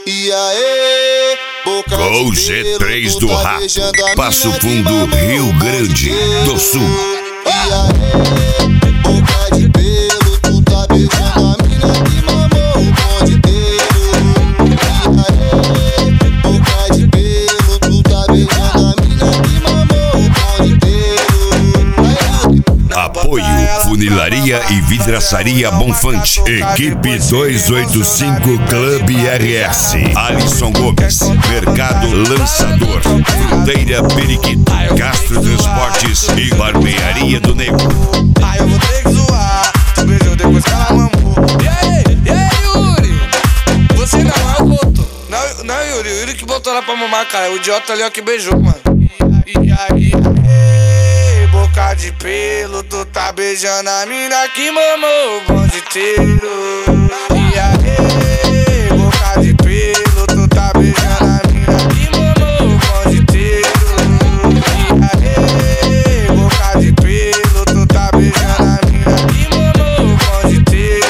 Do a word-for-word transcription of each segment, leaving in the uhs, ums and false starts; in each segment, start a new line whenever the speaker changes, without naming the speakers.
E aí, boca
Com o G três do Rato, Passo Fundo, Rio Grande do Sul.
E aí, boca de pelo, tu tá beijando a mina que mamou o bonde inteiro. E aí, boca de pelo, tu tá beijando a mina que mamou o bonde inteiro.
Apoio Funilaria e Vidraçaria Bonfante. Equipe duzentos e oitenta e cinco Club R S. Alisson Gomes, Mercado Lançador, Fruteira Periquito, Castro Transportes e Barbearia do Negro.
Aí eu vou ter que zoar, tu beijou depois que ela mamou. E aí, e aí, Yuri? Você não é o outro. Não, não, Yuri, o Yuri que botou ela pra mamar, cara. O idiota ali, ó, que beijou, mano. E aí, ei, boca de pelo, tu tá beijando a mina que mamou o bonde inteiro. E aí, boca de pelo, tu tá beijando a mina que mamou o bonde inteiro. E aí, boca de pelo, tu tá beijando a mina que mamou o bonde inteiro.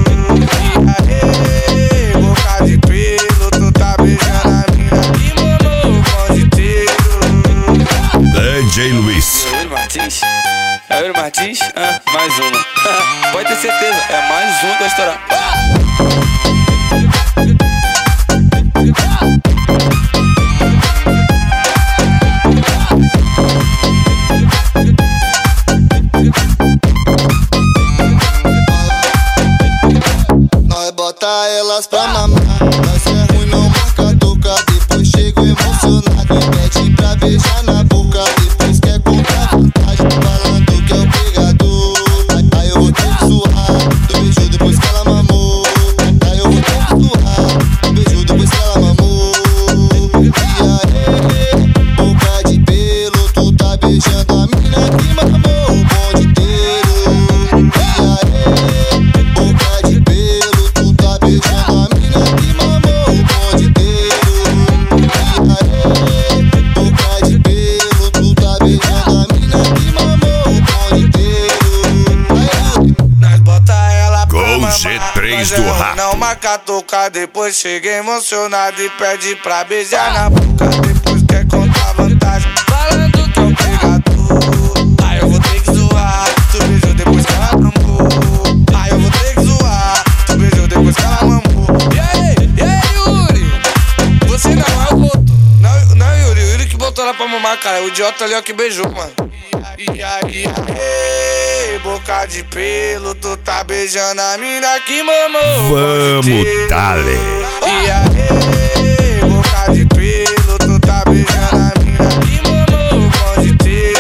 E aí, boca de pelo, tu tá beijando a mina que mamou o bonde inteiro.
D J Luiz.
É o Yuri Martins? É o Yuri Martins? Ah, mais uma. Pode ter certeza, é mais uma que vai estourar.
Nós bota elas pra mamar. Nós é ruim, não marca toca. Depois chego emocionado e pede pra beijar na boca. Depois quer contar vantagem, falando que é o pegador. Aí eu vou ter que suar, tu beijou depois que ela mamou. Aí eu vou ter que suar, tu beijou depois que ela mamou. E aí, boca de pelo, tu tá beijando a mina que mamou o bonde inteiro. E aí, boca de pelo, tu tá beijando a mina que mamou o bonde inteiro. E aí, boca de pelo, tu tá beijando a mina que mamou o bonde inteiro. Aí,
Nós bota ela pra
Com o
mamar.
G três
Nós
do
é ruim,
Rato.
não marca tocar. Depois chega emocionado e pede pra beijar na boca. Depois quer contar vantagem, falando que é um pegador. Aí eu vou ter que zoar, tu beijou depois que ela mamou. Aí eu vou ter que zoar, tu beijou depois que ela mamou. E aí, e aí, Yuri? Você não é o outro. Não, não, Yuri, o Yuri que botou ela pra mamar, cara. O idiota ali, ó, que beijou, mano. E aí, ei, boca de pelo, tu tá beijando a mina que mamou.
Vamos, dale.
E aí, boca de pelo, tu tá beijando a mina que mamou o bonde inteiro.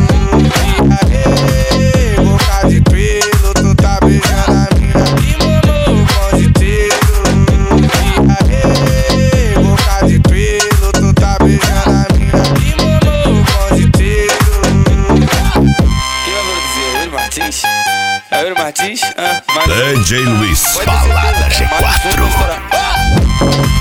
E aí, boca de pelo, tu tá beijando a mina que mamou o bonde inteiro. E aí, boca de pelo, tu tá beijando a mina que mamou o bonde inteiro. Quem vai produzir? É o Yuri Martins? É o Yuri Martins? Ah, mais
D J Luiz,
Pode ter
Balada
certeza,
G
é mais uma que vai
quatro.
estourar.